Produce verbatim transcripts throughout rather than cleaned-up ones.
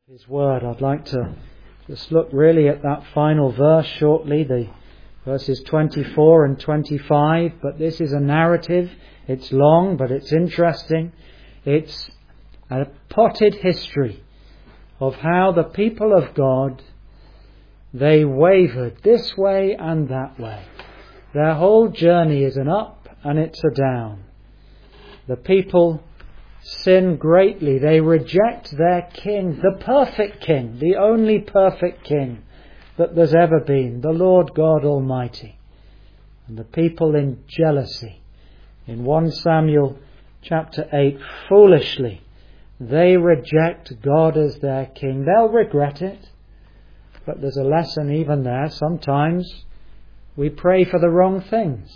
His word. I'd like to just look really at that final verse shortly, the verses twenty-four and twenty-five. But this is a narrative. It's long, but it's interesting. It's a potted history of how the people of God, they wavered this way and that way. Their whole journey is an up and it's a down. The people sin greatly. They reject their king, the perfect king, the only perfect king that there's ever been, the Lord God Almighty. And the people in jealousy, in First Samuel chapter eight, foolishly, they reject God as their king. They'll regret it, but there's a lesson even there. Sometimes we pray for the wrong things.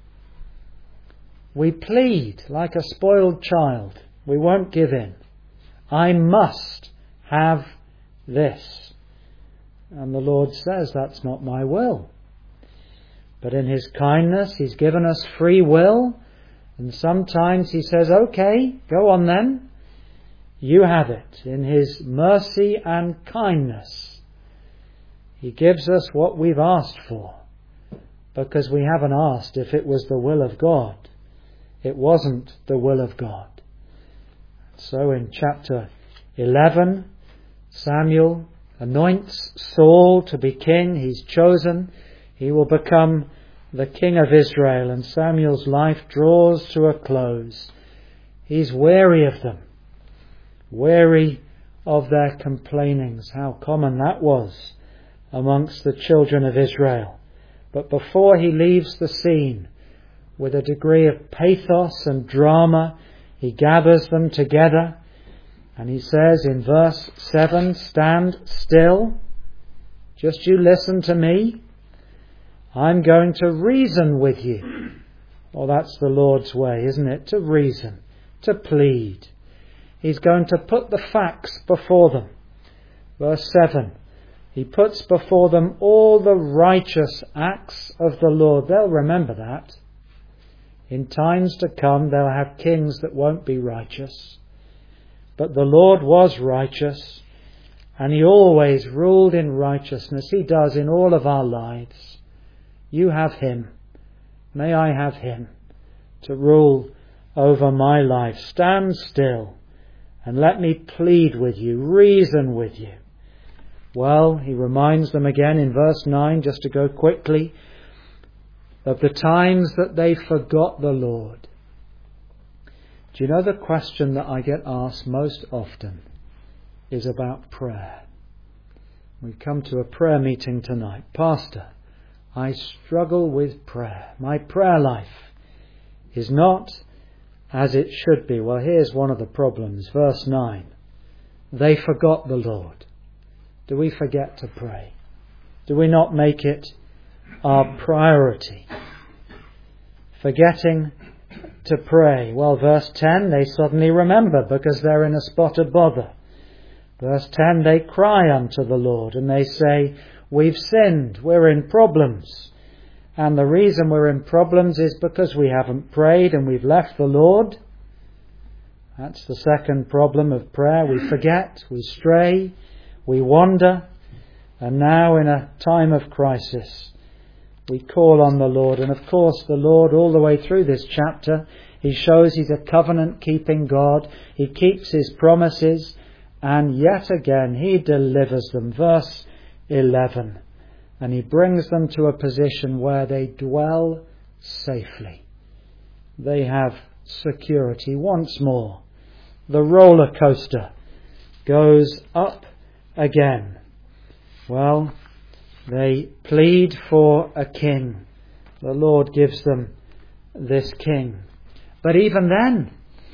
We plead like a spoiled child. We won't give in. I must have this. And the Lord says, that's not my will. But in His kindness, He's given us free will. And sometimes He says, okay, go on then. You have it. In His mercy and kindness, He gives us what we've asked for. Because we haven't asked if it was the will of God. It wasn't the will of God. So in chapter eleven, Samuel anoints Saul to be king. He's chosen. He will become the king of Israel. And Samuel's life draws to a close. He's weary of them. Weary of their complainings. How common that was amongst the children of Israel. But before he leaves the scene, with a degree of pathos and drama, he gathers them together and he says in verse seven, stand still, just you listen to me. I'm going to reason with you. Well, that's the Lord's way, isn't it? To reason, to plead. He's going to put the facts before them. Verse seven, He puts before them all the righteous acts of the Lord. They'll remember that. In times to come, they'll have kings that won't be righteous. But the Lord was righteous, and He always ruled in righteousness. He does in all of our lives. You have Him. May I have Him to rule over my life. Stand still and let me plead with you, reason with you. Well, He reminds them again in verse nine, just to go quickly, of the times that they forgot the Lord. Do you know the question that I get asked most often is about prayer? We come to a prayer meeting tonight. Pastor, I struggle with prayer. My prayer life is not as it should be. Well, here's one of the problems. Verse nine. They forgot the Lord. Do we forget to pray? Do we not make it our priority? Forgetting to pray. Well, verse ten, they suddenly remember because they're in a spot of bother. Verse ten, they cry unto the Lord and they say, we've sinned, we're in problems. And the reason we're in problems is because we haven't prayed and we've left the Lord. That's the second problem of prayer. We forget, we stray, we wander. And now in a time of crisis, we call on the Lord. And of course the Lord, all the way through this chapter, He shows He's a covenant-keeping God. He keeps His promises. And yet again He delivers them. Verse eleven. And He brings them to a position where they dwell safely. They have security. Once more, the roller coaster goes up again. Well, they plead for a king. The Lord gives them this king. But even then,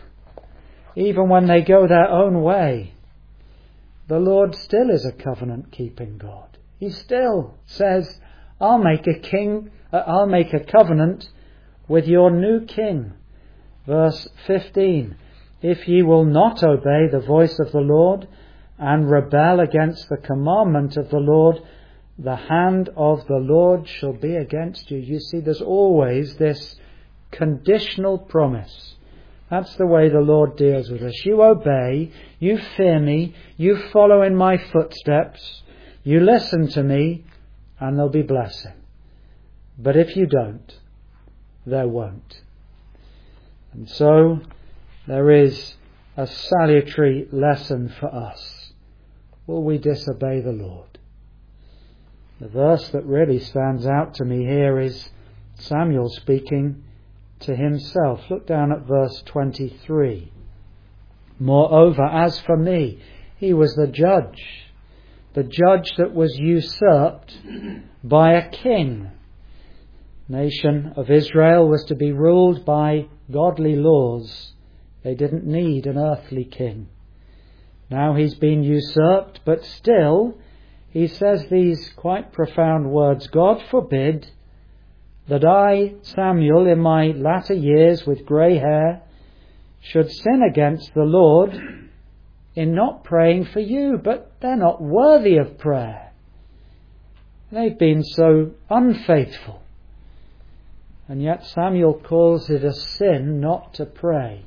even when they go their own way, the Lord still is a covenant-keeping God. He still says, I'll make a king, uh, I'll make a covenant with your new king. Verse fifteen, if ye will not obey the voice of the Lord and rebel against the commandment of the Lord, the hand of the Lord shall be against you. You see, there's always this conditional promise That's the way the Lord deals with us. You obey, you fear me, you follow in my footsteps, you listen to me, and there'll be blessing. But if you don't, there won't. And so there is a salutary lesson for us. Will we disobey the Lord? The verse that really stands out to me here is Samuel speaking to himself. Look down at verse twenty-three. Moreover, as for me, he was the judge, the judge that was usurped by a king. The nation of Israel was to be ruled by godly laws. They didn't need an earthly king. Now he's been usurped, but still he says these quite profound words, God forbid that I, Samuel, in my latter years with grey hair, should sin against the Lord in not praying for you. But they're not worthy of prayer. They've been so unfaithful. And yet Samuel calls it a sin not to pray.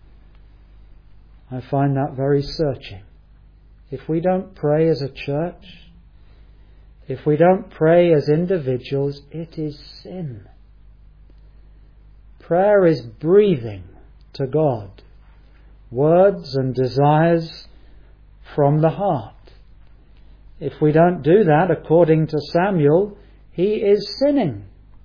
I find that very searching. If we don't pray as a church, if we don't pray as individuals, it is sin. Prayer is breathing to God words and desires from the heart. If we don't do that, according to Samuel, he is sinning.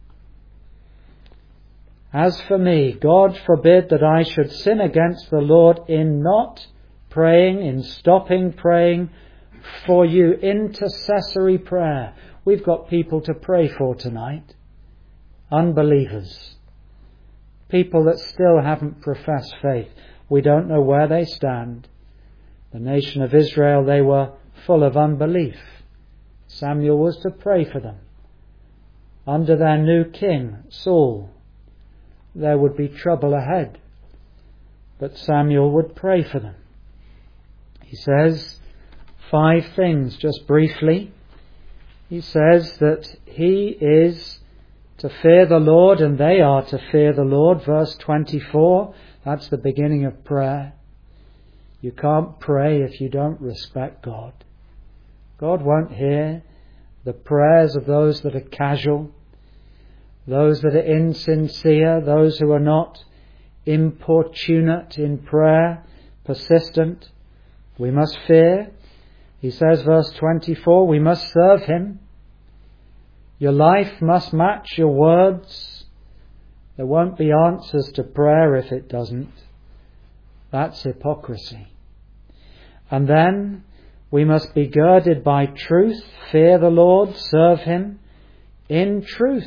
As for me, God forbid that I should sin against the Lord in not praying, in stopping praying for you. Intercessory prayer. We've got people to pray for tonight. Unbelievers. People that still haven't professed faith. We don't know where they stand. The nation of Israel, they were full of unbelief. Samuel was to pray for them. Under their new king, Saul, there would be trouble ahead. But Samuel would pray for them. He says five things just briefly. He says that he is to fear the Lord and they are to fear the Lord. Verse twenty-four, that's the beginning of prayer. You can't pray if you don't respect God. God won't hear the prayers of those that are casual, those that are insincere, those who are not importunate in prayer, persistent. We must fear. He says, verse twenty-four, we must serve him. Your life must match your words. There won't be answers to prayer if it doesn't. That's hypocrisy. And then we must be girded by truth, fear the Lord, serve him in truth.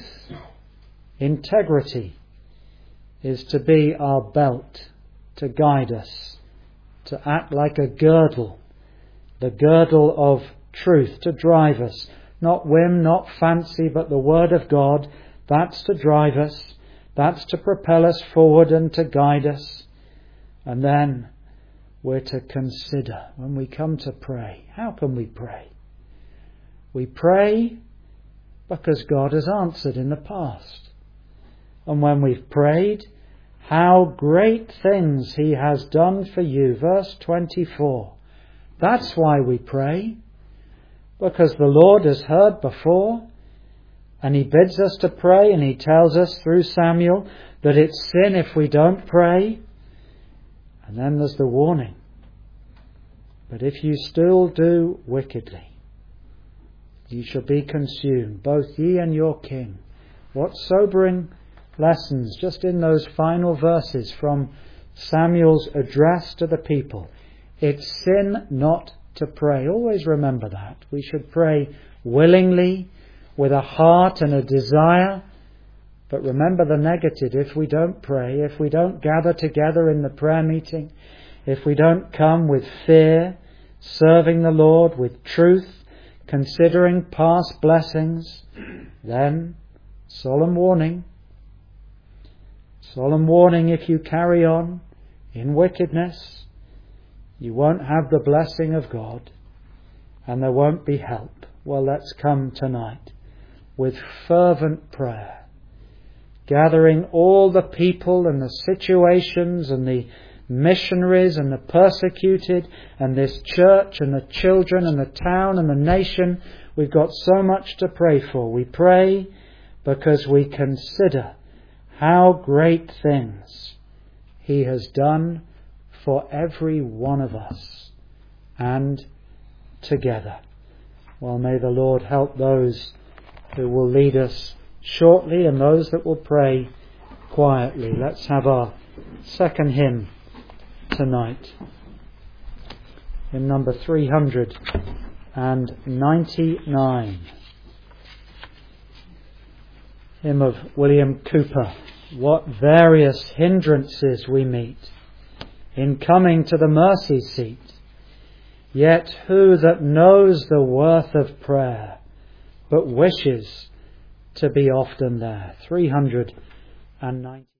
Integrity is to be our belt, to guide us, to act like a girdle, the girdle of truth to drive us. Not whim, not fancy, but the Word of God. That's to drive us. That's to propel us forward and to guide us. And then we're to consider when we come to pray. How can we pray? We pray because God has answered in the past. And when we've prayed, how great things he has done for you. Verse twenty-four. That's why we pray. Because the Lord has heard before. And he bids us to pray. And he tells us through Samuel that it's sin if we don't pray. And then there's the warning. But if you still do wickedly, ye shall be consumed, both ye and your king. What sobering lessons just in those final verses from Samuel's address to the people. It's sin not to pray. Always remember that. We should pray willingly, with a heart and a desire. But remember the negative. If we don't pray, if we don't gather together in the prayer meeting, if we don't come with fear, serving the Lord with truth, considering past blessings, then solemn warning. Solemn warning, if you carry on in wickedness, you won't have the blessing of God and there won't be help. Well, let's come tonight with fervent prayer gathering all the people and the situations and the missionaries and the persecuted and this church and the children and the town and the nation. We've got so much to pray for. We pray because we consider how great things He has done for every one of us, and together. Well, may the Lord help those who will lead us shortly and those that will pray quietly. Let's have our second hymn tonight. Hymn number three hundred ninety-nine. Hymn of William Cowper. What various hindrances we meet in coming to the mercy seat. Yet who that knows the worth of prayer, but wishes to be often there? three hundred ninety.